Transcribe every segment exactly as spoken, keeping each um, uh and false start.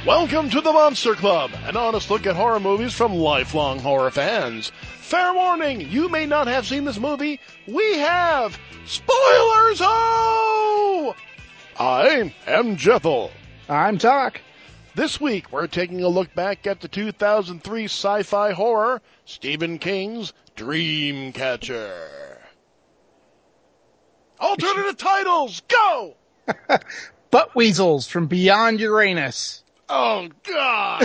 Welcome to the Monster Club, an honest look at horror movies from lifelong horror fans. Fair warning, you may not have seen this movie. We have. Spoilers, oh! I am Jethel. I'm Talk. This week, we're taking a look back at the two thousand three sci-fi horror, Stephen King's Dreamcatcher. Alternative titles, go! Butt Weasels from Beyond Uranus. Oh, God!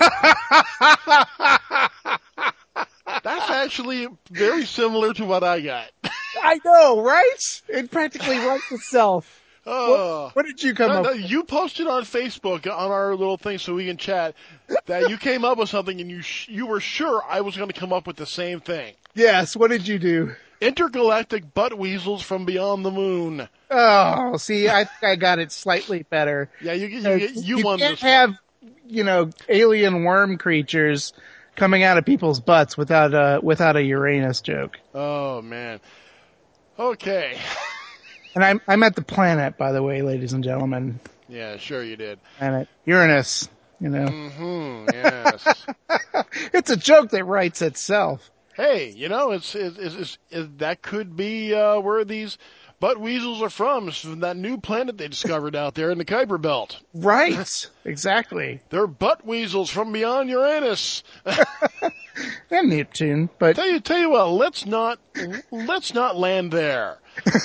That's actually very similar to what I got. I know, right? It practically writes itself. Oh. What, what did you come no, up no, with? You posted on Facebook, on our little thing so we can chat, that you came up with something and you sh- you were sure I was going to come up with the same thing. Yes, what did you do? Intergalactic Butt Weasels from Beyond the Moon. Oh, see, I think I got it slightly better. Yeah, you you, Uh, you, you, you won can't this have, one. you know, alien worm creatures coming out of people's butts without a, without a Uranus joke. Oh, man. Okay. And I'm, I'm at the planet, by the way, ladies and gentlemen. Yeah, sure you did. Planet Uranus, you know. Mm-hmm, yes. It's a joke that writes itself. Hey, you know, it's, it's, it's, it's, it, that could be uh, where these butt weasels are from. It's from that new planet they discovered out there in the Kuiper Belt. Right, exactly. They're butt weasels from beyond Uranus. And Neptune, but tell you, tell you what, let's not, let's not land there.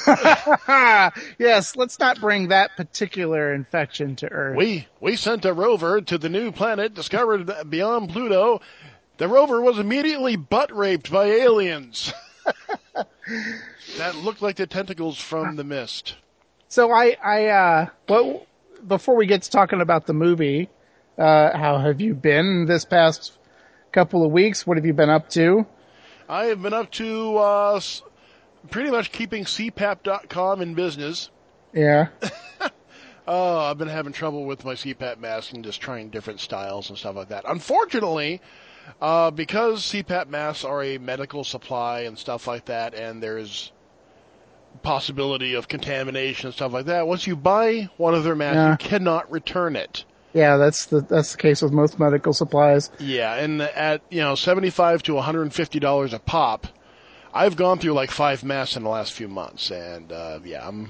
Yes, let's not bring that particular infection to Earth. We we sent a rover to the new planet discovered beyond Pluto. The rover was immediately butt raped by aliens. That looked like the tentacles from the mist. So I, I, uh, well, before we get to talking about the movie, uh, how have you been this past couple of weeks? What have you been up to? I have been up to, uh, pretty much keeping C PAP dot com in business. Yeah. Oh, I've been having trouble with my C PAP mask and just trying different styles and stuff like that. Unfortunately, uh, because C PAP masks are a medical supply and stuff like that, and there's possibility of contamination and stuff like that, once you buy one of their masks, Yeah. you cannot return it. Yeah, that's the, that's the case with most medical supplies. Yeah, and at, you know, seventy-five to one hundred fifty dollars a pop, I've gone through like five masks in the last few months, and, uh, yeah, I'm...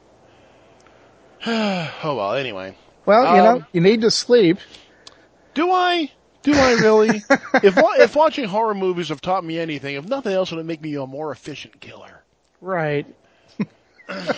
oh, well, anyway. Well, you Um, know, you need to sleep. Do I? Do I really? if wa- if watching horror movies have taught me anything, if nothing else, it'll make me a more efficient killer. Right. Anything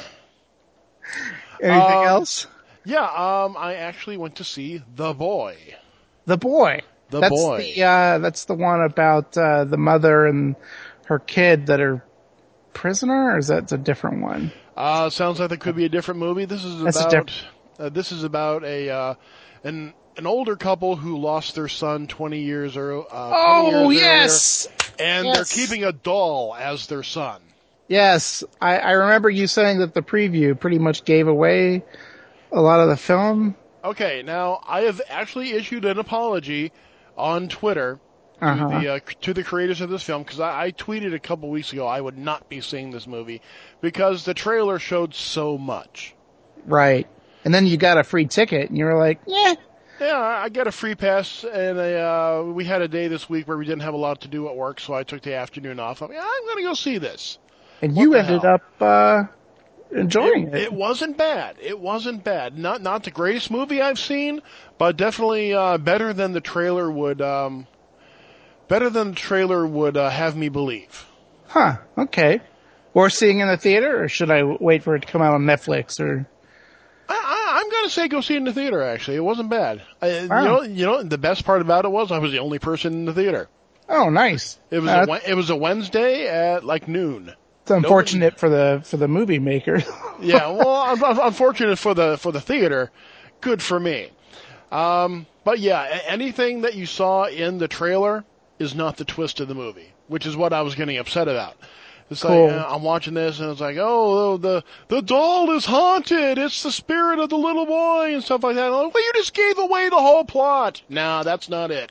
Um, else? Yeah, um, I actually went to see The Boy. The Boy. The that's Boy. The, uh, that's the one about uh, the mother and her kid that are prisoner, or is that a different one? Uh, sounds like that could be a different movie. This is That's a about diff- uh, this is about a uh, an an older couple who lost their son twenty years or uh, Oh, twenty years yes! earlier, and Yes. they're keeping a doll as their son. Yes, I, I remember you saying that the preview pretty much gave away a lot of the film. Okay, now I have actually issued an apology on Twitter to Uh-huh. the uh, to the creators of this film, because I, I tweeted a couple weeks ago I would not be seeing this movie because the trailer showed so much. Right. And then you got a free ticket, and you were like, yeah. Yeah, I got a free pass, and a, uh, we had a day this week where we didn't have a lot to do at work, so I took the afternoon off. I'm, I'm going to go see this. And What you the ended hell? up uh, enjoying It, it. it wasn't bad. It wasn't bad. Not not the greatest movie I've seen, but definitely uh, better than the trailer would. Um, better than the trailer would uh, have me believe. Huh, okay. Or seeing in the theater, or should I wait for it to come out on Netflix? Or I, I, I'm gonna say go see it in the theater. Actually, it wasn't bad. I, Wow. You know, you know, the best part about it was I was the only person in the theater. Oh, nice. It was Uh, a, Wed- it was a Wednesday at like noon. It's unfortunate for the for the movie maker. Yeah, well, un- un- unfortunate for the for the theater, good for me. Um, but yeah, a- anything that you saw in the trailer is not the twist of the movie, which is what I was getting upset about. It's Cool. like uh, I'm watching this and it's like, oh, the the doll is haunted. It's the spirit of the little boy and stuff like that. I'm like, well, you just gave away the whole plot. No, that's not it.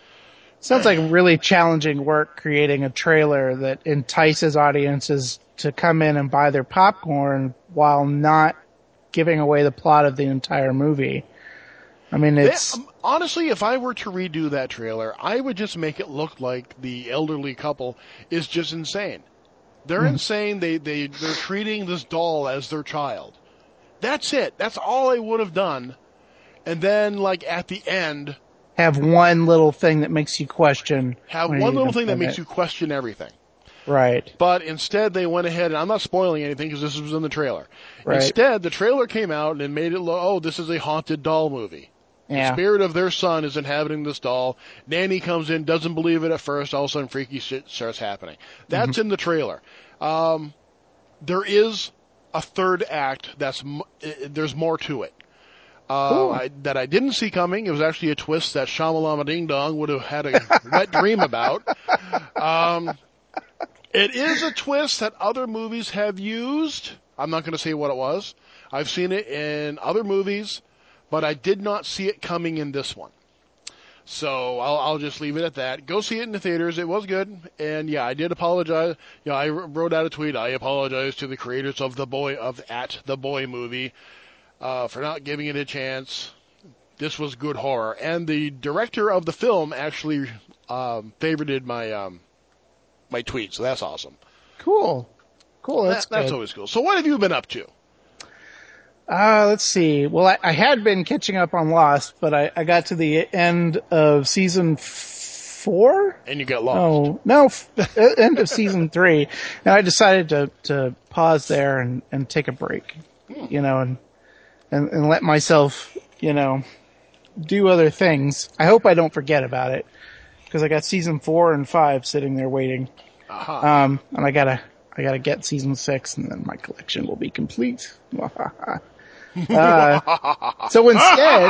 Sounds like really challenging work creating a trailer that entices audiences to come in and buy their popcorn while not giving away the plot of the entire movie. I mean, it's Yeah, um, honestly, if I were to redo that trailer, I would just make it look like the elderly couple is just insane. They're Mm. insane. They, they, they're treating this doll as their child. That's it. That's all I would have done. And then, like, at the end, Have one little thing that makes you question. have when one you little thing that implement makes it. you question everything. Right. But instead, they went ahead, and I'm not spoiling anything because this was in the trailer. Right. Instead, the trailer came out and made it look, oh, this is a haunted doll movie. The Yeah. spirit of their son is inhabiting this doll. Nanny comes in, doesn't believe it at first. All of a sudden, freaky shit starts happening. That's Mm-hmm. in the trailer. Um, there is a third act. That's m- there's more to it. Uh, Cool. I, that I didn't see coming. It was actually a twist that Shyamalama Ding Dong would have had a wet dream about. Um, it is a twist that other movies have used. I'm not going to say what it was. I've seen it in other movies, but I did not see it coming in this one. So I'll, I'll just leave it at that. Go see it in the theaters. It was good. And yeah, I did apologize. You know, I wrote out a tweet. I apologize to the creators of the boy of at the boy movie uh, for not giving it a chance. This was good horror. And the director of the film actually um, favorited my um, my tweet. So that's awesome. Cool. Cool. That's that, that's good. always cool. So what have you been up to? Uh, let's see. Well, I, I had been catching up on Lost, but I, I got to the end of season f- four. And you got lost. Oh, no, f- end of season three. And I decided to, to pause there and, and take a break, Hmm. you know, and, and, and let myself, you know, do other things. I hope I don't forget about it because I got season four and five sitting there waiting. Uh-huh. Um, and I gotta, I gotta get season six and then my collection will be complete. Uh, so instead,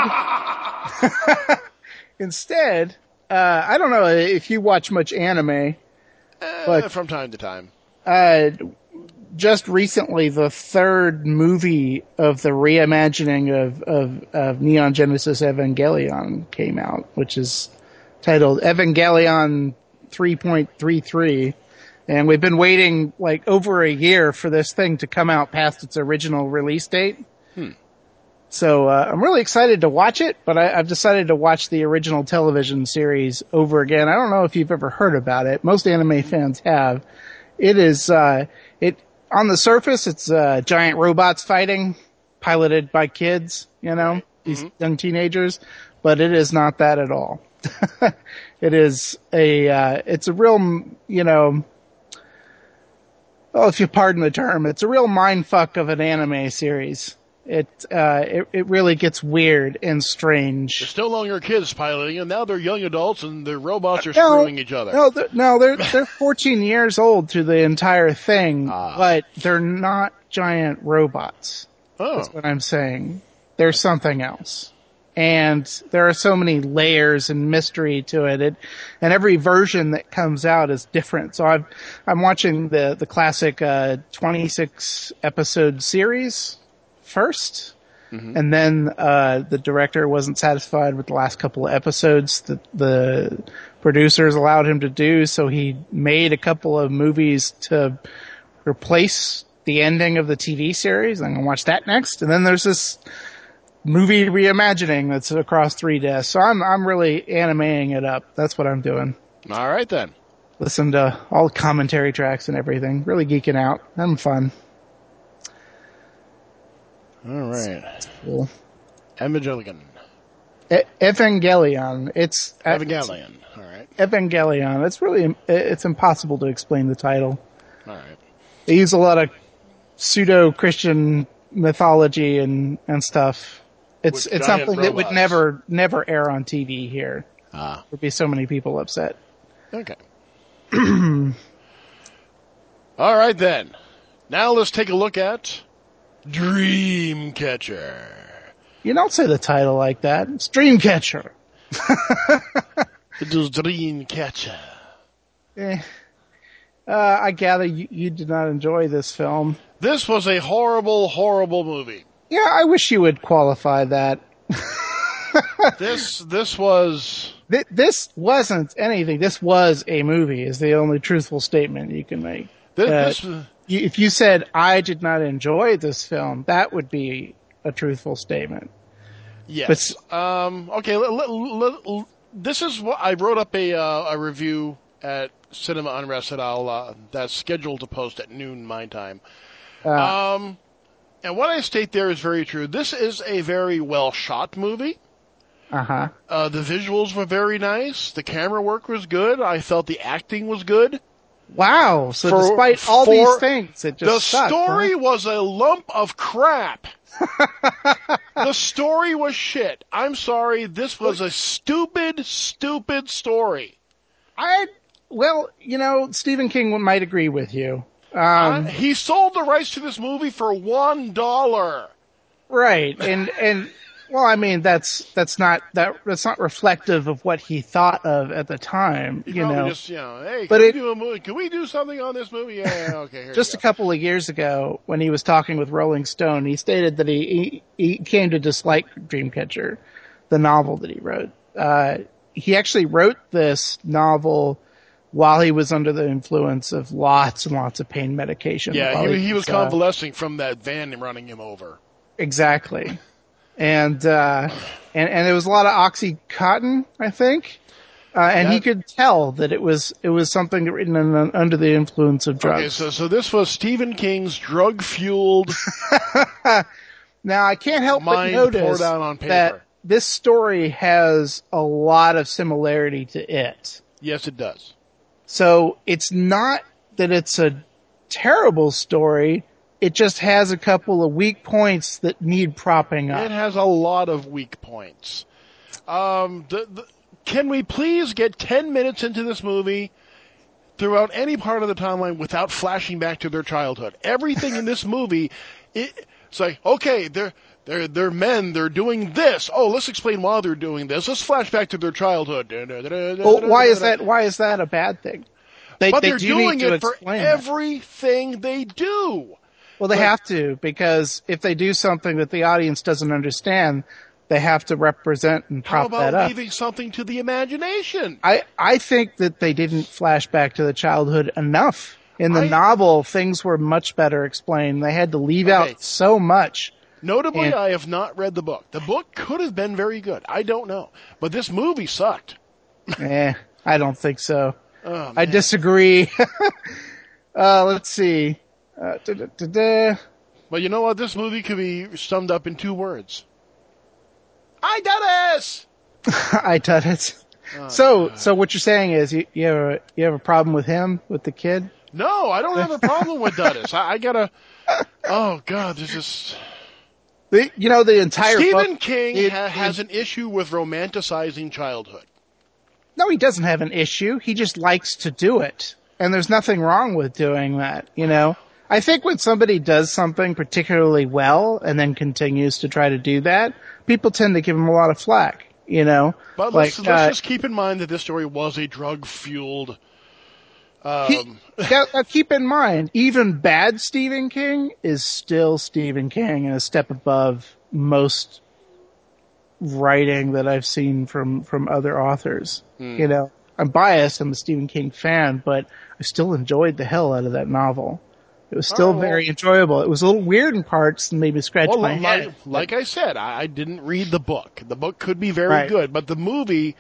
instead, uh, I don't know if you watch much anime, Uh, but- from time to time. uh, just recently the third movie of the reimagining of, of, of Neon Genesis Evangelion came out, which is titled Evangelion three point three three. And we've been waiting like over a year for this thing to come out past its original release date. Hmm. So uh, I'm really excited to watch it, but I, I've decided to watch the original television series over again. I don't know if you've ever heard about it. Most anime fans have. It is uh, it on the surface. It's uh, giant robots fighting, piloted by kids. You know, these young teenagers. But it is not that at all. It is a. Uh, it's a real. You know. Well, if you pardon the term, it's a real mindfuck of an anime series. It, uh, it, it really gets weird and They're strange. still longer kids piloting, and now they're young adults, and the robots are No, screwing each other. No, they're, no, they're, they're fourteen years old through the entire thing, Ah. but they're not giant robots. Oh, That's what I'm saying. There's something else. And there are so many layers and mystery to it. it and every version that comes out is different. So I've, I'm watching the, the classic, uh, twenty-six episode series first. Mhm. And then, uh, the director wasn't satisfied with the last couple of episodes that the producers allowed him to do. So he made a couple of movies to replace the ending of the T V series. I'm going to watch that next. And then there's this movie reimagining that's across three discs. So I'm, I'm really animating it up. That's what I'm doing. all right then. Listen to all the commentary tracks and everything. Really geeking out. Having fun. All right. Cool. Evangelion. E- Evangelion. It's Evangelion. All right. Evangelion. It's really, it's impossible to explain the title. All right. They use a lot of pseudo-Christian mythology and, and stuff. It's, With it's giant something that would robots. never, never air on T V here. Ah. There'd be so many people upset. Okay. All right then. Now let's take a look at Dreamcatcher. You don't say the title like that. It's Dreamcatcher. It is Dreamcatcher. Eh. Uh, I gather you, you did not enjoy this film. This was a horrible, horrible movie. Yeah, I wish you would qualify that. This this was Th- this wasn't anything. This was a movie is the only truthful statement you can make. this, Uh, this was- You, if you said, I did not enjoy this film, that would be a truthful statement. Yes. Um, okay. L- l- l- l- this is what I wrote up a uh, a review at Cinema Unrest that I'll uh, that's scheduled to post at noon my time. Uh, Um, and what I state there is very true. This is a very well shot movie. uh-huh. Uh, the visuals were very nice. The camera work was good. I felt the acting was good. Wow. So For- despite all for- these things, it just The sucked, story huh? was a lump of crap. The story was shit. I'm sorry. This was a stupid, stupid story. I, well, you know, Stephen King might agree with you. I, Um, he sold the rights to this movie for one dollar. right. And, and, well, I mean, that's, that's not, that, that's not reflective of what he thought of at the time, He you probably know. just, you know, hey, But can we it- do a movie? Can we do something on this movie? Yeah, yeah, okay. Here Just you a go. couple of years ago, when he was talking with Rolling Stone, he stated that he, he, he came to dislike Dreamcatcher, the novel that he wrote. Uh, he actually wrote this novel while he was under the influence of lots and lots of pain medication. Yeah, while he, he was uh, convalescing from that van running him over. Exactly. And, uh, and, and there was a lot of Oxycontin, I think. Uh, and he That- could tell that it was, it was something written in, under the influence of drugs. Okay, so so this was Stephen King's drug-fueled Now, I can't help but mind notice poured out on paper. that this story has a lot of similarity to it. Yes, it does. So it's not that it's a terrible story. It just has a couple of weak points that need propping It up. has a lot of weak points. Um, the, the, can we please get ten minutes into this movie throughout any part of the timeline without flashing back to their childhood? Everything in this movie, it, it's like, okay, they're, they're, they're men, they're doing this. Oh, let's explain why they're doing this. Let's flash back to their childhood. Well, why is that, why is that a bad thing? They, But they they're do doing need to it for explain that. everything they do. Well, they Like- have to, because if they do something that the audience doesn't understand, they have to represent and How prop that about up. leaving something to the imagination? I, I think that they didn't flash back to the childhood enough. In the I- novel, things were much better explained. They had to leave Okay. out so much. Notably, And- I have not read the book. The book could have been very good. I don't know. But this movie sucked. eh, I don't think so. Oh, I man. disagree. uh, let's see. Uh, da, da, da, da. But you know what? This movie could be summed up in two words. I done this! I done it. So, so what you're saying is you, you have a, you have a problem with him, with the kid? No, I don't have a problem with Duddis. I, I gotta... Oh, God, this is... The, you know, the entire Stephen book, King it- ha- has it- an issue with romanticizing childhood. No, he doesn't have an issue. He just likes to do it. And there's nothing wrong with doing that, you know? I think when somebody does something particularly well and then continues to try to do that, people tend to give him a lot of flack, you know? But like, let's, let's uh, just keep in mind that this story was a drug-fueled... he- Um, now, now keep in mind, even bad Stephen King is still Stephen King and a step above most writing that I've seen from, from other authors. Hmm. You know, I'm biased. I'm a Stephen King fan, but I still enjoyed the hell out of that novel. It was still All right, well- very enjoyable. It was a little weird in parts and made me scratch well, my like, head. like I said, I, I didn't read the book. The book could be very Right. good, but the movie...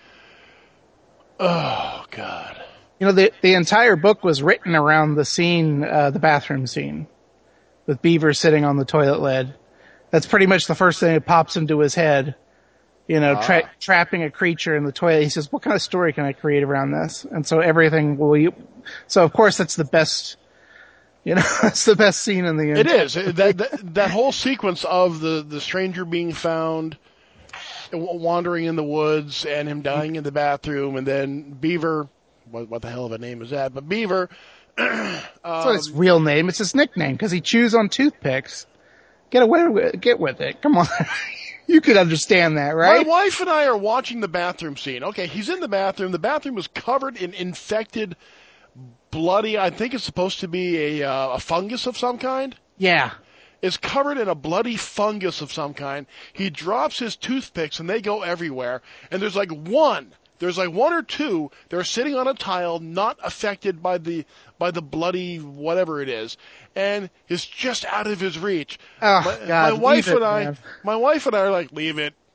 Oh, God. You know, the the entire book was written around the scene, uh, the bathroom scene, with Beaver sitting on the toilet lid. That's pretty much the first thing that pops into his head. You know, tra- Ah. trapping a creature in the toilet. He says, "What kind of story can I create around this?" And so everything will. You, so of course that's the best. You know, it's the best scene in the. It is. that, that that whole sequence of the, the stranger being found, w- wandering in the woods, and him dying in the bathroom, and then Beaver, what, what the hell of a name is that? But Beaver, That's not his real name. It's his nickname because he chews on toothpicks. Get away with get with it. Come on. You could understand that, right? my wife and I are watching the bathroom scene. Okay, he's in the bathroom. The bathroom is covered in infected, bloody. I think it's supposed to be a uh, a fungus of some kind. Yeah. Is covered in a bloody fungus of some kind. He drops his toothpicks and they go everywhere. And there's like one, there's like one or two that are sitting on a tile, not affected by the by the bloody whatever it is, and is just out of his reach. Oh, my, God, my wife leave it, and I, man. my wife and I are like, leave it,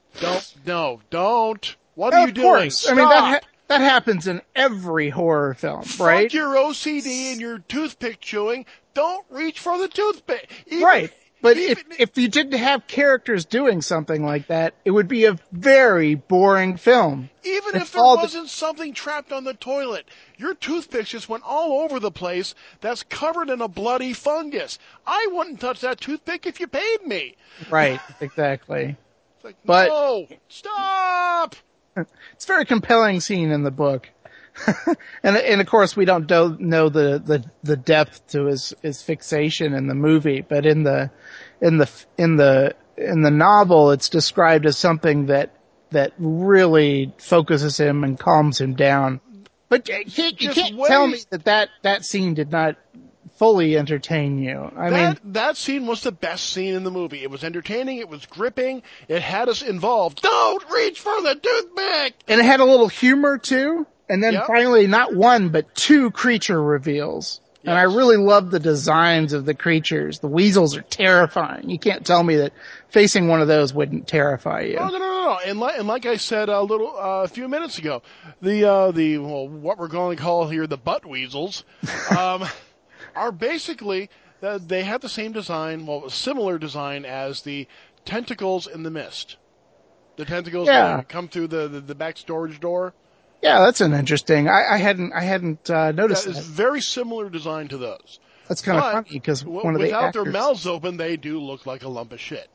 Don't, no, don't. What Well, are you of doing? course. Stop. I mean, that ha- that happens in every horror film, right? Fuck your O C D and your toothpick chewing. Don't reach for the toothpick. Even, Right. But even, if if you didn't have characters doing something like that, it would be a very boring film. Even if there all the- wasn't something trapped on the toilet, your toothpicks just went all over the place that's covered in a bloody fungus. I wouldn't touch that toothpick if you paid me. Right, exactly. It's like, But- no, stop! It's a very compelling scene in the book. and and of course we don't do, know the, the, the depth to his, his fixation in the movie, but in the in the in the in the novel it's described as something that that really focuses him and calms him down. But you can't, you Just can't wait. tell me that, that that scene did not fully entertain you. I that, mean, that scene was the best scene in the movie. It was entertaining, it was gripping, it had us involved. Don't reach for the toothpick! and it had a little humor too. And then Yep. finally, not one, but two creature reveals. And I Yes. really love the designs of the creatures. The weasels are terrifying. You can't tell me that facing one of those wouldn't terrify you. Oh, no, no, no, no. And, li- and like I said a little, uh, a few minutes ago, the, uh, the, well, what we're going to call here the butt weasels, um, are basically, uh, they have the same design, well, similar design as the tentacles in the mist. The tentacles Yeah. that come through the, the, the back storage door. Yeah, that's an interesting. I, I hadn't, I hadn't uh, noticed That is that. very similar design to those. That's kind of But funny because w- one of the without actors. their mouths open, they do look like a lump of shit.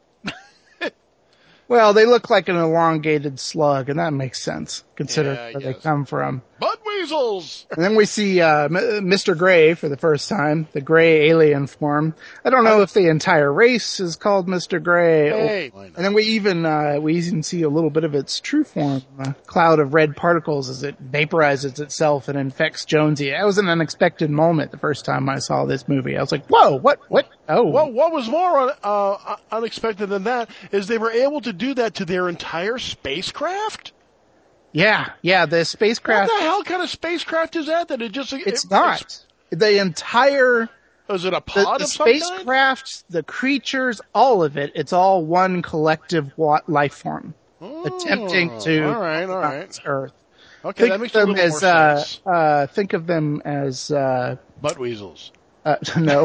Well, they look like an elongated slug, and that makes sense considering Yeah, I where they guess. come from. Butt weasels! And then we see uh, M- Mister Gray for the first time, the gray alien form. I don't know if the entire race is called Mister Gray. or- Hey, why not? and then we even uh, we even see a little bit of its true form, a cloud of red particles as it vaporizes itself and infects Jonesy. That was an unexpected moment the first time I saw this movie. I was like, "Whoa, what? What? Oh, Well, what was more un- uh, unexpected than that is they were able to do that to their entire spacecraft? yeah, yeah." The What spacecraft. the hell kind of spacecraft is that? That it just It's it- not the entire. Is it a The, pod the of some kind? spacecraft, the creatures, all of it, it's all one collective wa- life form Oh, attempting to all right, all right. colonize Earth. Okay, Think that of makes a them little as, more uh, sense. uh, think of them as, uh, Butt weasels. uh, no,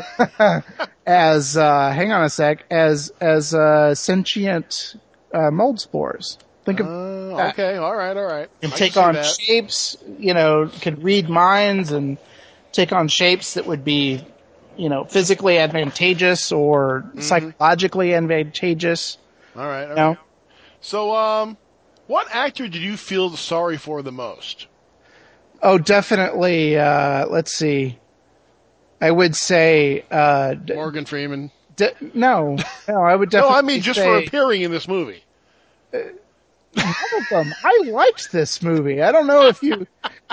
as, uh, hang on a sec, as, as, uh, sentient, uh, mold spores. Think of, Uh, that. okay, all right, all right. can I take can see on that. shapes, you know, can read minds and take on shapes that would be, you know, physically advantageous or Mm-hmm. psychologically advantageous. All right, all No. right. So, um, what actor did you feel sorry for the most? Oh, definitely. Uh, let's see. I would say, uh, d- Morgan Freeman. d- no, no, I would No, definitely I mean just for say appearing in this movie. one of them. I liked this movie. I don't know if you,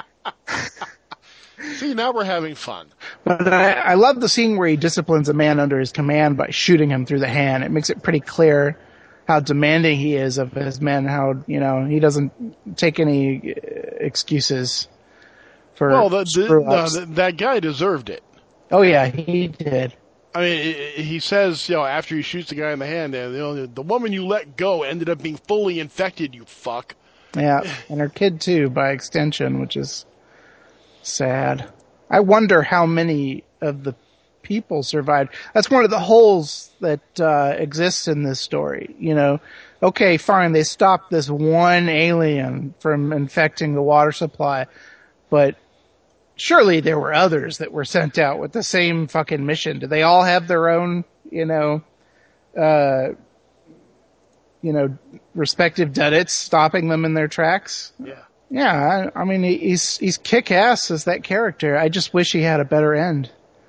See, now we're having fun. but I, I love the scene where he disciplines a man under his command by shooting him through the hand. It makes it pretty clear how demanding he is of his men, how, you know, he doesn't take any uh, excuses for Well, the, the, screw-ups. the, that guy deserved it. Oh yeah, he did. I mean, i- i- he says, you know, after he shoots the guy in the hand, uh, you know, the woman you let go ended up being fully infected, you fuck. Yeah, and her kid too, by extension, which is sad. I wonder how many of the people survived. That's one of the holes that uh, exists in this story. You know, okay, fine, they stopped this one alien from infecting the water supply, but surely there were others that were sent out with the same fucking mission. Do they all have their own, you know, uh, you know, respective duddits stopping them in their tracks? Yeah. Yeah, I, I mean, he- he's he's kick-ass as that character. I just wish he had a better end.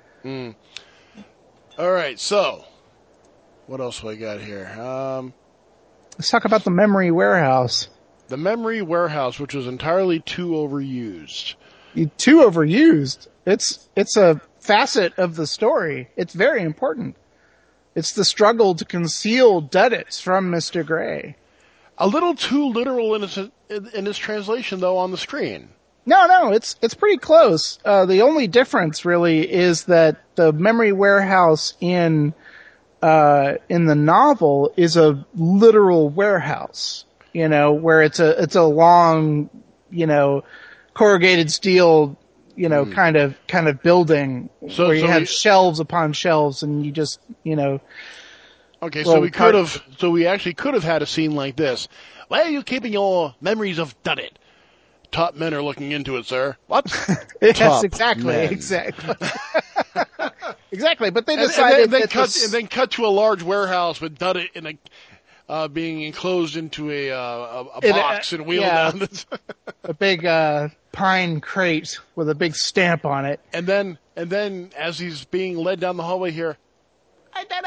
All right, so what else do I got here? Um, Let's talk about the memory warehouse. the memory warehouse, which was entirely too overused. You- Too overused. It's it's a facet of the story. It's very important. It's the struggle to conceal duddits from Mister Gray. A little too literal in its in, in its translation, though, on the screen. No, no, it's it's pretty close. Uh, the only difference really is that the memory warehouse in uh, in the novel is a literal warehouse. you know, where it's a it's a long, you know, corrugated steel, you know, mm. kind of kind of building so, where you so have we, shelves upon shelves, and you just, you know. Okay, so we could have, so we actually could have had a scene like this. Where are you keeping your memories of Duddit? Top men are looking into it, sir. What? Yes, Top exactly, men. exactly. Exactly, but they and, decided and then, then that cut this... and then cut to a large warehouse with Duddit in a uh, being enclosed into a uh, a, a box it, uh, and wheeled yeah, down. This a big uh, pine crate with a big stamp on it. And then and then as he's being led down the hallway here, I did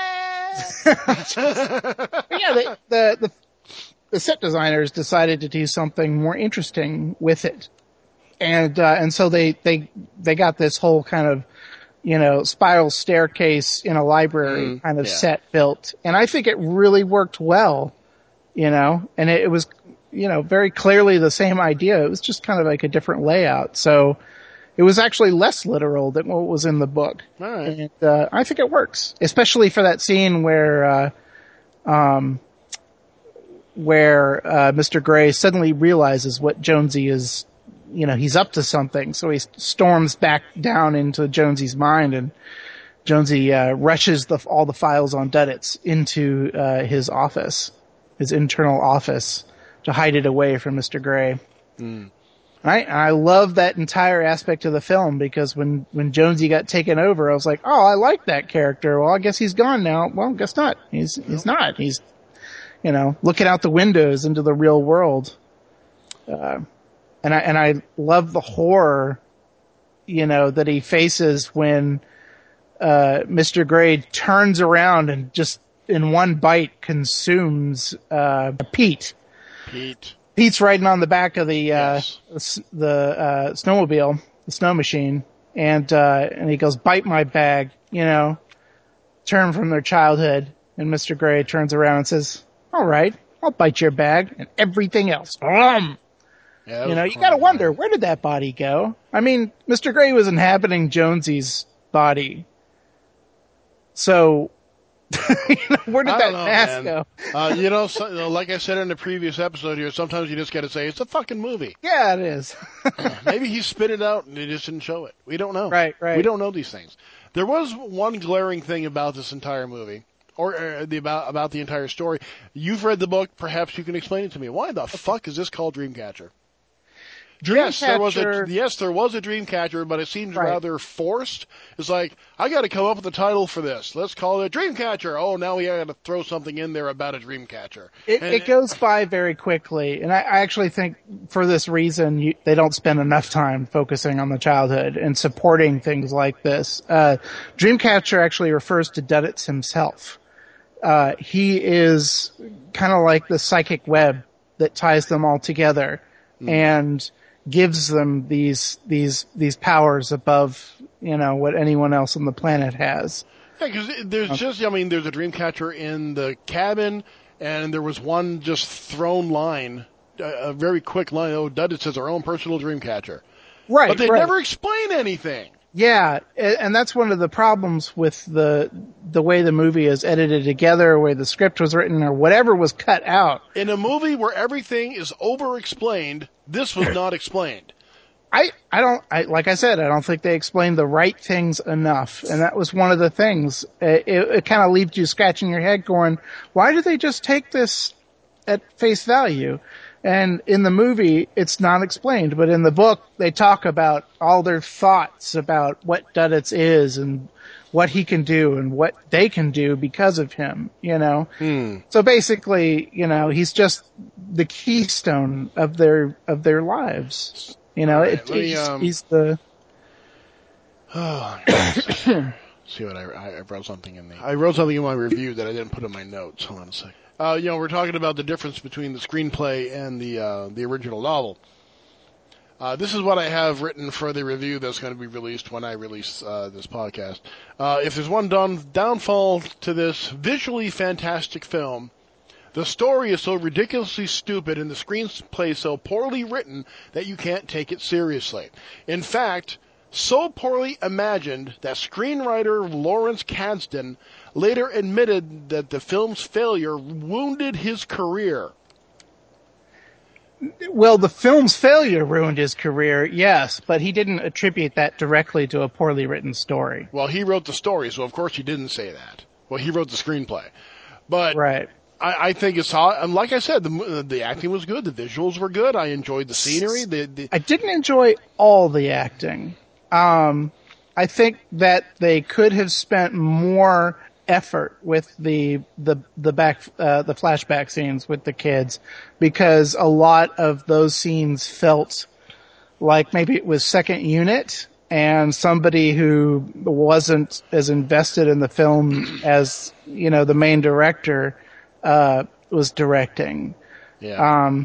it. yeah, the, the the the set designers decided to do something more interesting with it, and uh, and so they they they got this whole kind of, you know, spiral staircase in a library mm, kind of yeah. set built. And I think it really worked well, you know, and it, it was, you know, very clearly the same idea. It was just kind of like a different layout. So it was actually less literal than what was in the book. All right. And uh, I think it works, especially for that scene where, uh, um, where uh, Mister Gray suddenly realizes what Jonesy is, you know, he's up to something. So he storms back down into Jonesy's mind, and Jonesy uh, rushes the, all the files on Duddits into uh, his office, his internal office, to hide it away from Mister Gray. Mm. I, I love that entire aspect of the film, because when, when Jonesy got taken over, I was like, oh, I like that character. Well, I guess he's gone now. Well, guess not. He's, he's not. He's, you know, looking out the windows into the real world. Uh, and I, and I love the horror, you know, that he faces when, uh, Mister Gray turns around and just in one bite consumes, uh, Pete. Pete. Pete's riding on the back of the, uh, yes. the, uh, snowmobile, the snow machine. And, uh, and he goes, bite my bag, you know, turn from their childhood. And Mister Gray turns around and says, all right, I'll bite your bag and everything else. Um, yeah, you know, you gotta wonder, where did that body go? I mean, Mister Gray was inhabiting Jonesy's body. So, you know, where did that know, mask man. go? uh, you know, so, you know, like I said in the previous episode here, sometimes you just gotta say, it's a fucking movie. Yeah, it is. Maybe he spit it out and he just didn't show it. We don't know. Right, right. We don't know these things. There was one glaring thing about this entire movie. Or uh, the about about the entire story. You've read the book. Perhaps you can explain it to me. Why the fuck is this called Dreamcatcher? Dreamcatcher. Yes, there was a yes, there was a Dreamcatcher, but it seems right. rather forced. It's like, I got to come up with a title for this. Let's call it Dreamcatcher. Oh, now we got to throw something in there about a Dreamcatcher. It, it goes by very quickly, and I, I actually think for this reason you, they don't spend enough time focusing on the childhood and supporting things like this. Uh, Dreamcatcher actually refers to Duddits himself. Uh, he is kind of like the psychic web that ties them all together mm. and gives them these, these, these powers above, you know, what anyone else on the planet has. Yeah, because there's okay. just, I mean, there's a Dreamcatcher in the cabin, and there was one just thrown line, a, a very quick line, oh, Duddits has our own personal Dreamcatcher. Right, But they right. never explain anything. Yeah, and that's one of the problems with the the way the movie is edited together, or way the script was written, or whatever was cut out. In a movie where everything is over-explained, this was not explained. I, I don't, I, like I said, I don't think they explained the right things enough, and that was one of the things. It, it, it kind of leaves you scratching your head going, why did they just take this at face value? And in the movie, it's not explained, but in the book, they talk about all their thoughts about what Duddits is and what he can do and what they can do because of him, you know? Hmm. So basically, you know, he's just the keystone of their, of their lives. You know, right, it, me, he's, um, he's the... Oh, see what I, I wrote something in the, I wrote something in my review that I didn't put in my notes. Hold on a second. Uh, you know, we're talking about the difference between the screenplay and the uh, the original novel. Uh, this is what I have written for the review that's going to be released when I release uh, this podcast. Uh, if there's one down, downfall to this visually fantastic film, the story is so ridiculously stupid and the screenplay so poorly written that you can't take it seriously. In fact, so poorly imagined that screenwriter Lawrence Kasdan later admitted that the film's failure wounded his career. Well, the film's failure ruined his career, yes, but he didn't attribute that directly to a poorly written story. Well, he wrote the story, so of course he didn't say that. Well, he wrote the screenplay. But Right. I, I think it's how, and like I said, the the acting was good, the visuals were good, I enjoyed the scenery. The, the I didn't enjoy all the acting. Um, I think that they could have spent more effort with the the the back uh, the flashback scenes with the kids, because a lot of those scenes felt like maybe it was second unit, and somebody who wasn't as invested in the film as, you know, the main director uh was directing. yeah. Um,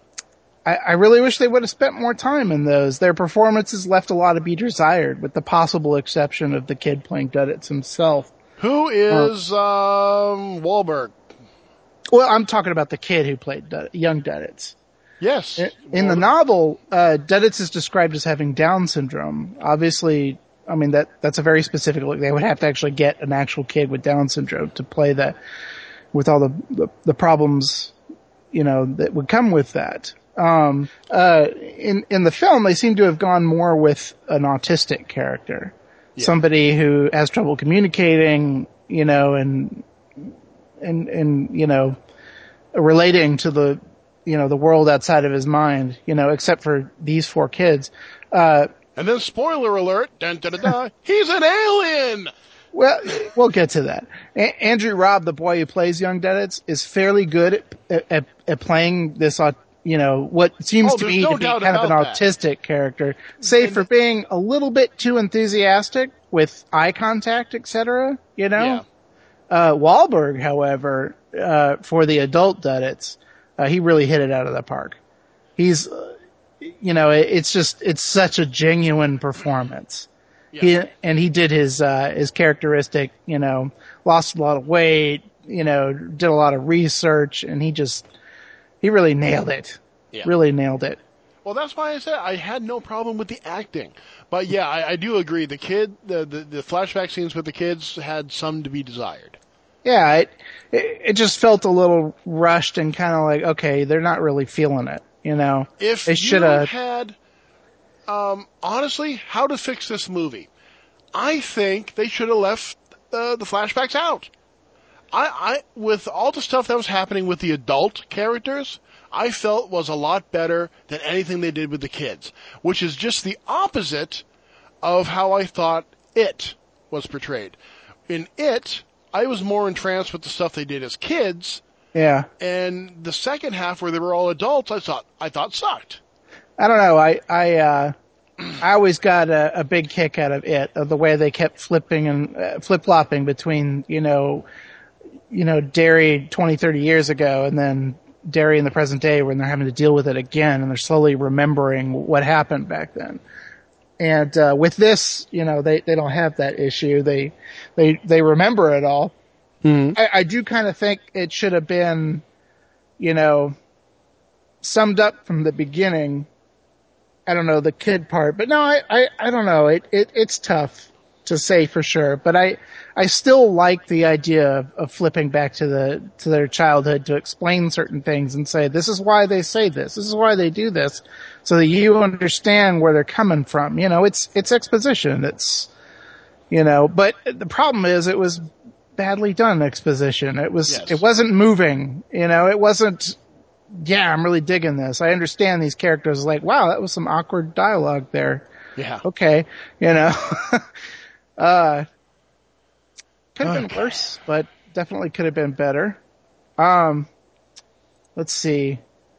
I, I really wish they would have spent more time in those. Their performances left a lot to be desired, with the possible exception of the kid playing Duddits himself. Who is um, Wahlberg? Well, I'm talking about the kid who played Dud- young Duddits. Yes. In, in the Wahlberg. novel, uh, Duddits is described as having Down syndrome. Obviously, I mean, that that's a very specific look. They would have to actually get an actual kid with Down syndrome to play that, with all the, the, the problems, you know, that would come with that. Um, uh, in, in the film, they seem to have gone more with an autistic character. Yeah. Somebody who has trouble communicating, you know, and, and, and, you know, relating to the, you know, the world outside of his mind, you know, except for these four kids. Uh, And then, spoiler alert, dun, dun, dun, dun, he's an alien! Well, we'll get to that. A- Andrew Robb, the boy who plays young Duddits, is fairly good at, at, at playing this, au- you know, what seems Oh, to there's me no to be doubt kind of an about that. autistic character, save And for the- being a little bit too enthusiastic with eye contact, et cetera, you know? Yeah. Uh, Wahlberg, however, uh, for the adult Duddits, uh, he really hit it out of the park. He's, uh, you know, it, it's just, it's such a genuine performance. Yeah. He, and he did his, uh, his characteristic, you know, lost a lot of weight, you know, did a lot of research, and he just, he really nailed it. Yeah. Really nailed it. Well, that's why I said I had no problem with the acting. But yeah, I, I do agree. The kid, the, the, the flashback scenes with the kids had some to be desired. Yeah, it, it, it just felt a little rushed and kind of like, okay, they're not really feeling it, you know? If They you shoulda- had, um, honestly, how to fix this movie, I think they should have left uh, the flashbacks out. I, I, with all the stuff that was happening with the adult characters, I felt was a lot better than anything they did with the kids, which is just the opposite of how I thought It was portrayed. In It, I was more entranced with the stuff they did as kids, Yeah. and the second half where they were all adults, I thought I thought sucked. I don't know. I I uh, I always got a, a big kick out of it, of the way they kept flipping and uh, flip flopping between, you know, you know, Derry twenty, thirty years ago, and then Derry in the present day, when they're having to deal with it again, and they're slowly remembering what happened back then. And uh, with this, you know, they they don't have that issue. They they they remember it all. Mm-hmm. I, I do kind of think it should have been, you know, summed up from the beginning. I don't know, the kid part, but no, I, I, I don't know. It, it, it's tough to say for sure, but I, I still like the idea of, of flipping back to the, to their childhood to explain certain things and say, this is why they say this. This is why they do this, so that you understand where they're coming from. You know, it's, it's exposition. It's, you know, but the problem is it was badly done exposition. It was, Yes. it wasn't moving, you know, it wasn't, yeah, I'm really digging this. I understand these characters. Like, wow, that was some awkward dialogue there. Yeah. Okay, you know, uh, could have Okay. been worse, but definitely could have been better. Um, let's see.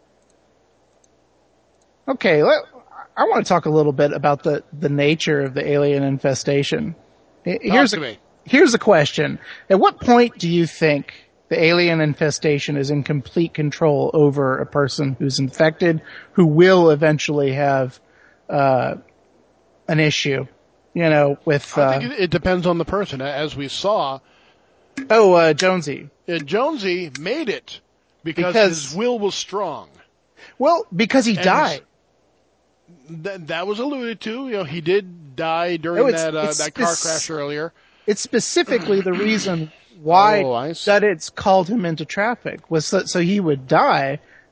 Okay, let, I want to talk a little bit about the, the nature of the alien infestation. Here's Talk to a, me. here's a question. At what point do you think the alien infestation is in complete control over a person who's infected, who will eventually have uh, an issue? You know, with I uh, think it, it depends on the person. As we saw, oh uh, Jonesy. uh, Jonesy made it because, Because- his will was strong. Well, because he And died. That, that was alluded to. You know, he did die during No, it's- that uh, it's that car spec- crash earlier. It's specifically the reason why Oh, I see. Duddits called him into traffic, was so, so he would die,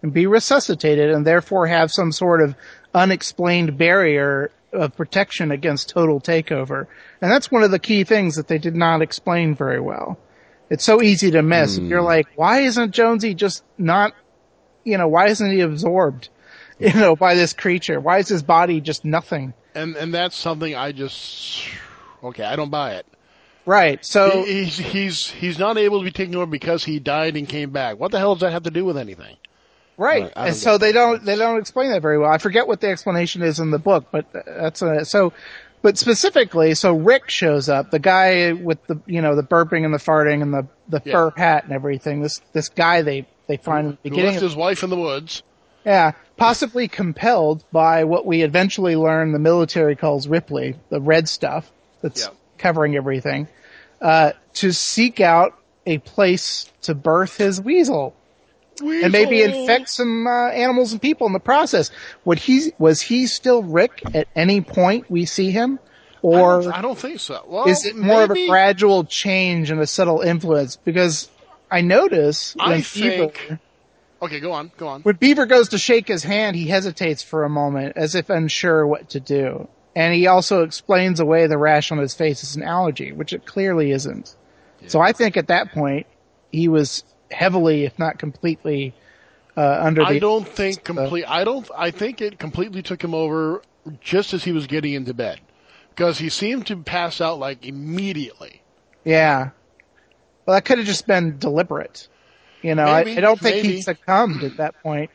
and be resuscitated and therefore have some sort of unexplained barrier of protection against total takeover. And that's one of the key things that they did not explain very well. It's so easy to miss. Mm. You're like, why isn't Jonesy just not, you know, why isn't he absorbed, you know, by this creature? Why is his body just nothing? And and that's something I just, okay, I don't buy it. Right. So he, he's he's he's not able to be taken over because he died and came back. What the hell does that have to do with anything? Right. And so they don't they don't explain that very well. I forget what the explanation is in the book, but that's a, so. But specifically, so Rick shows up, the guy with the you know the burping and the farting and the the yeah. fur hat and everything. This this guy they they find at the beginning. Who left his wife in the woods. Yeah, possibly compelled by what we eventually learn the military calls Ripley, the red stuff that's yeah. covering everything, uh, to seek out a place to birth his weasel. Weasel. And maybe infect some uh, animals and people in the process. Would he, was he still Rick at any point we see him? Or I don't, I don't think so. Well, is it more maybe, of a gradual change and a subtle influence? Because I notice when I think... Beaver, okay, go on, go on. When Beaver goes to shake his hand, he hesitates for a moment as if unsure what to do. And he also explains away the rash on his face as an allergy, which it clearly isn't. Yeah. So I think at that point, he was heavily, if not completely, uh, under the... I don't think complete, I don't, I think it completely took him over just as he was getting into bed. Because he seemed to pass out, like, immediately. Yeah. Well, that could have just been deliberate. You know, maybe, I, I don't think maybe. he succumbed at that point.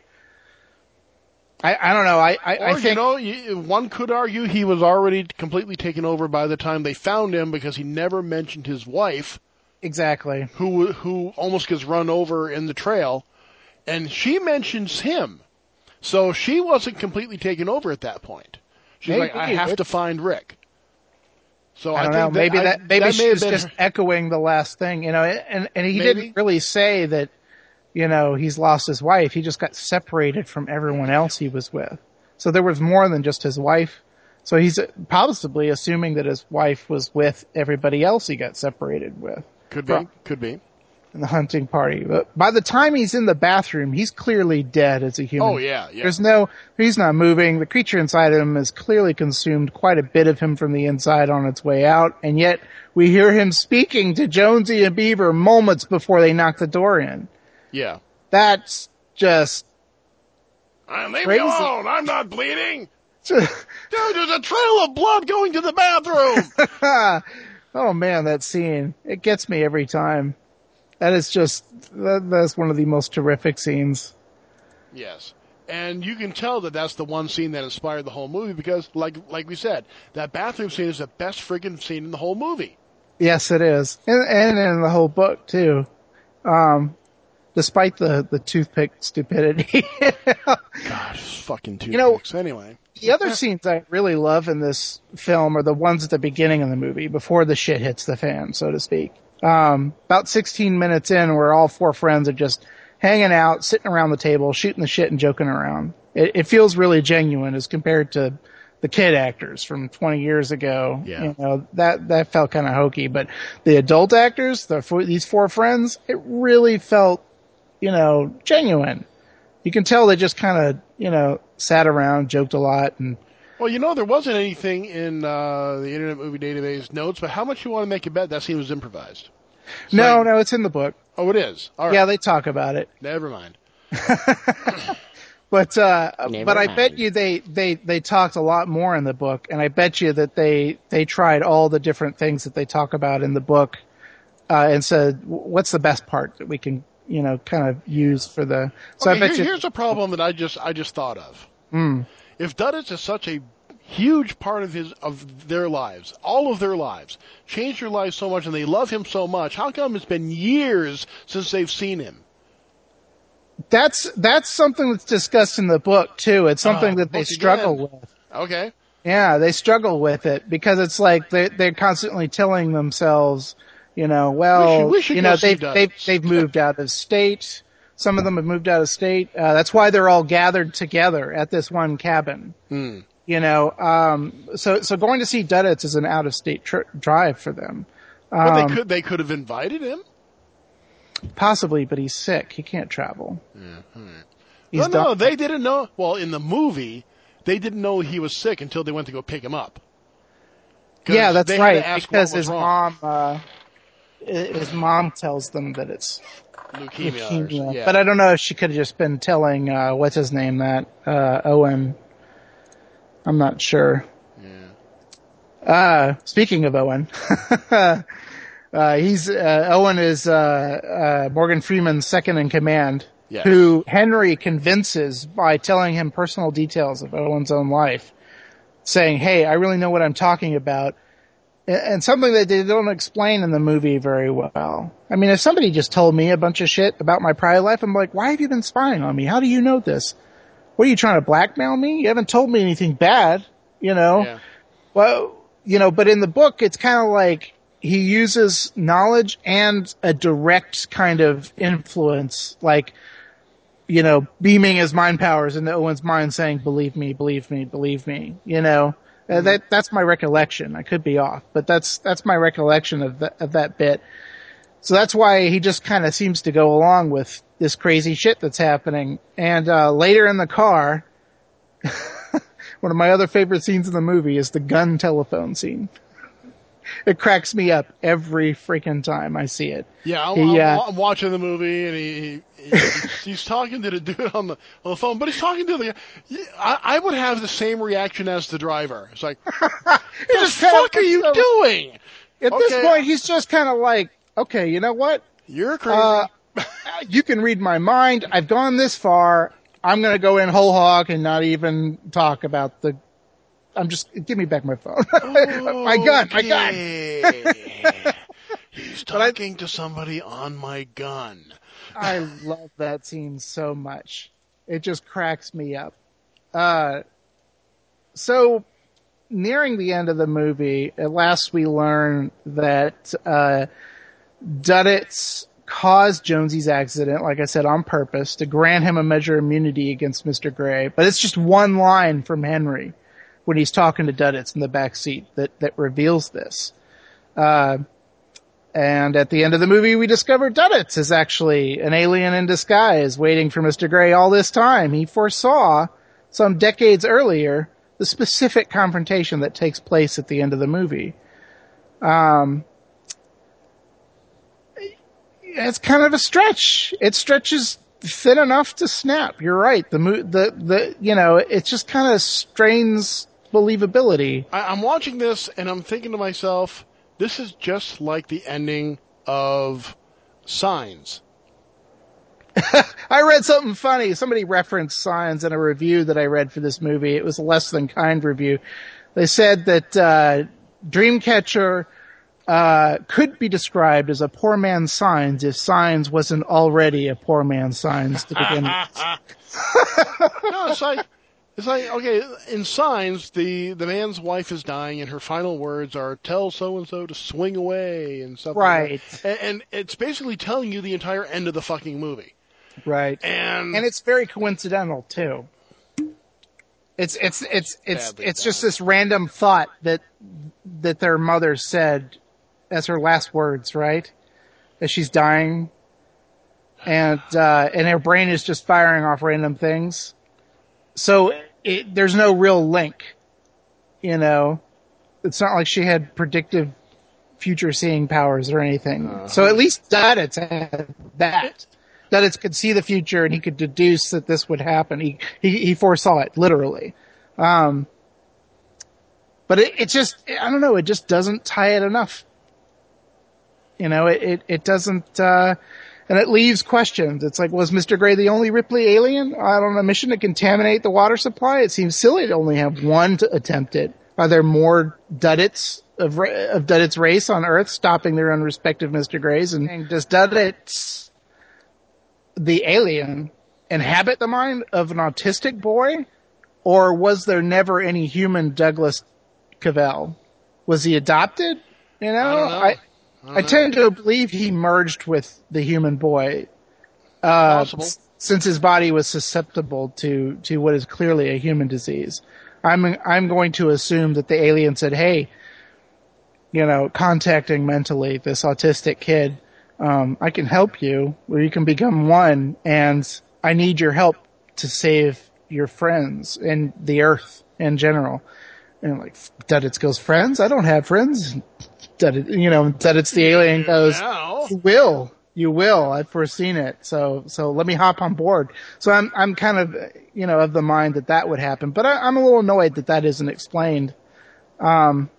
I, I don't know. I, I, or, I think... you know, you, one could argue he was already completely taken over by the time they found him because he never mentioned his wife. Exactly. Who who almost gets run over in the trail, and she mentions him, so she wasn't completely taken over at that point. She's maybe, like, I have to find Rick. So I, I don't think know. Maybe that, that I, maybe that she was just her. echoing the last thing, you know. And and he maybe. didn't really say that, you know, he's lost his wife. He just got separated from everyone else he was with. So there was more than just his wife. So he's possibly assuming that his wife was with everybody else he got separated with. Could be, could be. In the hunting party. But by the time he's in the bathroom, he's clearly dead as a human. Oh, yeah, yeah. There's no, he's not moving. The creature inside him has clearly consumed quite a bit of him from the inside on its way out. And yet we hear him speaking to Jonesy and Beaver moments before they knock the door in. Yeah. That's just uh, leave crazy. me alone. I'm not bleeding. Dude, there's a trail of blood going to the bathroom. Oh man, that scene. It gets me every time. That is just, that, that's one of the most terrific scenes. Yes. And you can tell that that's the one scene that inspired the whole movie because, like like we said, that bathroom scene is the best friggin' scene in the whole movie. Yes, it is. And, and in the whole book, too. Um, despite the, the toothpick stupidity. Gosh, fucking toothpicks. You know, anyway. The other scenes I really love in this film are the ones at the beginning of the movie, before the shit hits the fan, so to speak. Um, about sixteen minutes in, where all four friends are just hanging out, sitting around the table, shooting the shit and joking around. It, it feels really genuine as compared to the kid actors from twenty years ago. Yeah. You know, that, that felt kind of hokey, but the adult actors, the, these four friends, it really felt, you know, genuine. You can tell they just kind of, you know, sat around, joked a lot, and... Well, you know, there wasn't anything in uh, the Internet Movie Database notes, but how much you want to make a bet that scene was improvised? So no, I, no, it's in the book. Oh, it is? All right. Yeah, they talk about it. Never mind. But, uh, Never but mind. I bet you they, they, they talked a lot more in the book, and I bet you that they, they tried all the different things that they talk about in the book, uh, and said, what's the best part that we can, you know, kind of use for the, so okay, I bet here, you. Here's a problem that I just, I just thought of. Mm. If Duddits is such a huge part of his, of their lives, all of their lives, changed their lives so much and they love him so much, how come it's been years since they've seen him? That's, that's something that's discussed in the book too. It's something uh, that they struggle again. with. Okay. Yeah, they struggle with it because it's like they, they're constantly telling themselves, you know, well, we should, we should you know, they've, they've, they've, they've moved out of state. Some of them have moved out of state. Uh, that's why they're all gathered together at this one cabin. Hmm. You know, um, so, so going to see Duddits is an out of state tri- drive for them. Um, but they could, they could have invited him. Possibly, but he's sick. He can't travel. Yeah. He's no, no, done. they didn't know. Well, in the movie, they didn't know he was sick until they went to go pick him up. Yeah, that's they had right. to ask Because what was his wrong. mom, uh, his mom tells them that it's Leukemia. leukemia. Or, yeah. But I don't know if she could have just been telling uh, what's his name that uh, Owen. I'm not sure. Yeah. Uh, speaking of Owen, uh, he's uh, Owen is uh, uh, Morgan Freeman's second in command, Yes. who Henry convinces by telling him personal details of Owen's own life, saying, "Hey, I really know what I'm talking about." And something that they don't explain in the movie very well. I mean, if somebody just told me a bunch of shit about my prior life, I'm like, why have you been spying on me? How do you know this? What are you trying to blackmail me? You haven't told me anything bad, you know? Yeah. Well, you know, but in the book, it's kind of like he uses knowledge and a direct kind of influence, like, you know, beaming his mind powers into Owen's mind saying, believe me, believe me, believe me, you know? Uh, that that's my recollection. I could be off, but that's that's my recollection of the, of that bit. So that's why he just kind of seems to go along with this crazy shit that's happening. And uh, later in the car, one of my other favorite scenes in the movie is the gun telephone scene. It cracks me up every freaking time I see it. Yeah, I'm, He, I'm, uh, I'm watching the movie, and he, he, he he's talking to the dude on the on the phone, but he's talking to the. I, I would have the same reaction as the driver. It's like, what the just kind fuck of are you so- doing? At Okay, this point, he's just kind of like, okay, you know what? You're crazy. Uh, you can read my mind. I've gone this far. I'm going to go in whole hog and not even talk about the. I'm just give me back my phone, my gun, my gun. Okay. He's But I- talking to somebody on my gun. I love that scene so much. It just cracks me up. Uh, so nearing the end of the movie, at last we learn that uh, Duddits caused Jonesy's accident, like I said, on purpose to grant him a measure of immunity against Mister Gray. But it's just one line from Henry when he's talking to Duddits in the back seat that, that reveals this. Uh, and at the end of the movie, we discover Duddits is actually an alien in disguise waiting for Mister Gray all this time. He foresaw some decades earlier the specific confrontation that takes place at the end of the movie. Um, it's kind of a stretch. It stretches thin enough to snap. You're right. The mo- the the you know, it just kind of strains believability. I, I'm watching this and I'm thinking to myself, this is just like the ending of Signs. I read something funny. Somebody referenced Signs in a review that I read for this movie. It was a less than kind review. They said that uh, Dreamcatcher uh, could be described as a poor man's Signs if Signs wasn't already a poor man's Signs to begin with. No, it's like, it's like, okay, in Signs, the, the man's wife is dying and her final words are, tell so-and-so to swing away and stuff Right. like that. And, and it's basically telling you the entire end of the fucking movie. Right. And, And it's very coincidental too. It's it's it's it's Badly it's done. just this random thought that that their mother said as her last words, right? As she's dying. And uh and her brain is just firing off random things. So it, there's no real link. You know. It's not like she had predictive future seeing powers or anything. Uh-huh. So at least Duddits had that. Duddits could see the future and he could deduce that this would happen. He he, he foresaw it, literally. Um, but it, it just, I don't know, it just doesn't tie it enough. You know, it, it, it doesn't, uh, and it leaves questions. It's like, was Mister Gray the only Ripley alien out on a mission to contaminate the water supply? It seems silly to only have one to attempt it. Are there more Duddits of, of Duddits race on Earth stopping their own respective Mister Grays? And does Duddits, the alien, inhabit the mind of an autistic boy? Or was there never any human Douglas Cavell? Was he adopted? You know, I don't know. I, I, I tend to believe he merged with the human boy, uh, Possible. s- since his body was susceptible to, to what is clearly a human disease. I'm, I'm going to assume that the alien said, hey, you know, contacting mentally this autistic kid, um, I can help you, or you can become one, and I need your help to save your friends and the Earth in general. And like, Duddits goes, friends? I don't have friends. Duddit, you know, Duddits the alien goes, Now. you will. You will. I've foreseen it. So, so let me hop on board. So I'm, I'm kind of, you know, of the mind that that would happen. But I, I'm a little annoyed that that isn't explained. Um,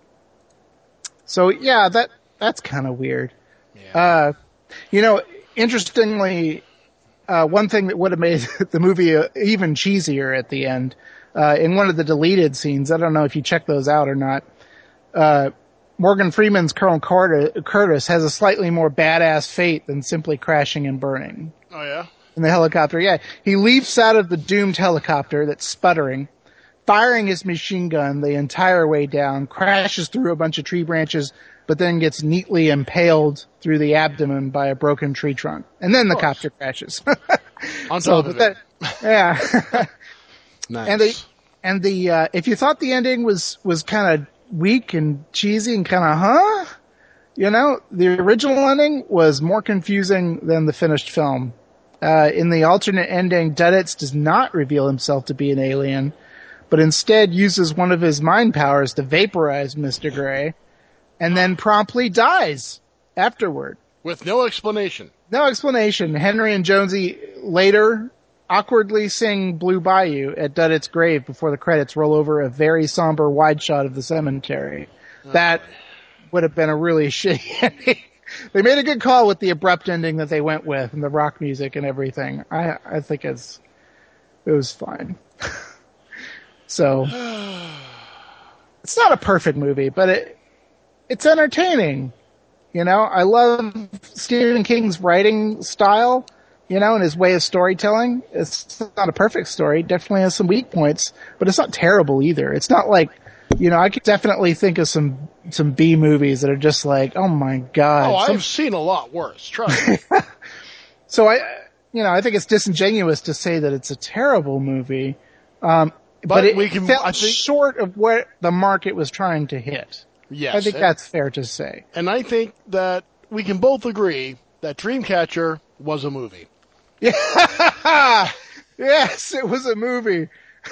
so yeah, that, that's kind of weird. Yeah. Uh, you know, interestingly, uh, one thing that would have made the movie uh, even cheesier at the end, uh, in one of the deleted scenes, I don't know if you check those out or not, uh, Morgan Freeman's Colonel Curtis has a slightly more badass fate than simply crashing and burning. Oh, yeah? In the helicopter, yeah. He leaps out of the doomed helicopter that's sputtering, firing his machine gun the entire way down, crashes through a bunch of tree branches, but then gets neatly impaled through the abdomen by a broken tree trunk. And then the copter crashes. On so, top of that, it. Yeah. Nice. And the, and the, uh, if you thought the ending was, was kind of weak and cheesy and kind of, huh? You know, the original ending was more confusing than the finished film. Uh, in the alternate ending, Duddits does not reveal himself to be an alien, but instead uses one of his mind powers to vaporize Mister Gray, and then promptly dies afterward. With no explanation. No explanation. Henry and Jonesy later awkwardly sing Blue Bayou at Duddits' grave before the credits roll over a very somber wide shot of the cemetery. Oh, that boy. Would have been a really shitty ending. They made a good call with the abrupt ending that they went with and the rock music and everything. I I think it's it was fine. So it's not a perfect movie, but it it's entertaining. You know, I love Stephen King's writing style. You know, and his way of storytelling. It's not a perfect story. Definitely has some weak points, but it's not terrible either. It's not like, you know, I could definitely think of some, some B movies that are just like, oh my God. Oh, I've some... seen a lot worse. Trust me. So I, you know, I think it's disingenuous to say that it's a terrible movie. Um, but, but it, we can, fell I think... short of what the market was trying to hit. Yes. I think and, that's fair to say. And I think that we can both agree that Dreamcatcher was a movie. Yeah. Yes, it was a movie.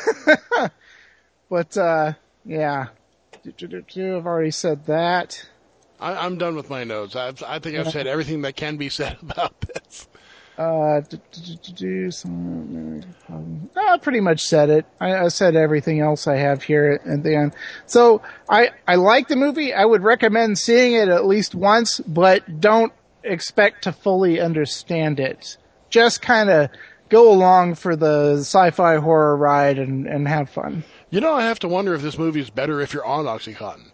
But, uh, yeah. I've already said that. I, I'm done with my notes. I've, I think I've said everything that can be said about this. Uh, do some, I pretty much said it. I, I said everything else I have here at the end. So, I, I like the movie. I would recommend seeing it at least once, but don't expect to fully understand it. Just kind of go along for the sci-fi horror ride and, and have fun. You know, I have to wonder if this movie is better if you're on OxyContin.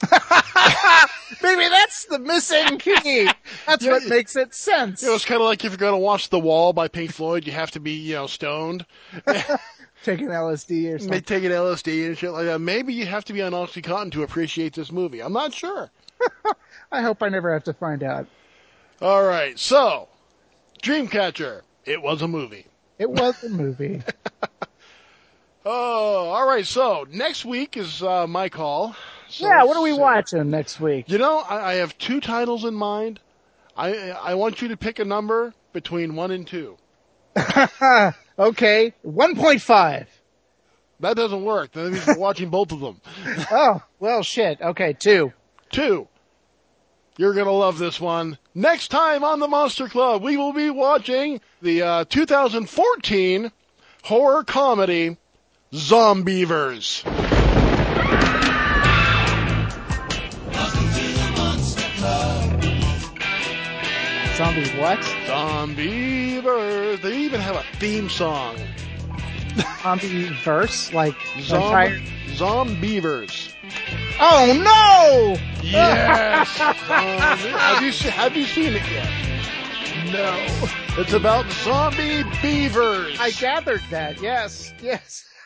Maybe that's the missing key. That's yeah, what makes it sense. You know, it's kind of like if you're going to watch The Wall by Pink Floyd, you have to be, you know, stoned. Taking L S D or something. Taking L S D and shit like that. Maybe you have to be on OxyContin to appreciate this movie. I'm not sure. I hope I never have to find out. All right, so... Dreamcatcher. It was a movie. It was a movie. Oh, all right. So next week is uh, my call. So yeah, what are we see. watching next week? You know, I, I have two titles in mind. I I want you to pick a number between one and two. Okay, one point five. That doesn't work. That means we're watching both of them. Oh, well, shit. Okay, two. Two. You're going to love this one. Next time on the Monster Club, we will be watching the uh, two thousand fourteen horror comedy, Zombievers. Zombie what? Zombievers. They even have a theme song. Zombie verse? Like Zom- entire... Zombievers. Oh no! Yes! um, have you se- have you seen it yet? No. It's about zombie beavers. I gathered that. Yes, yes.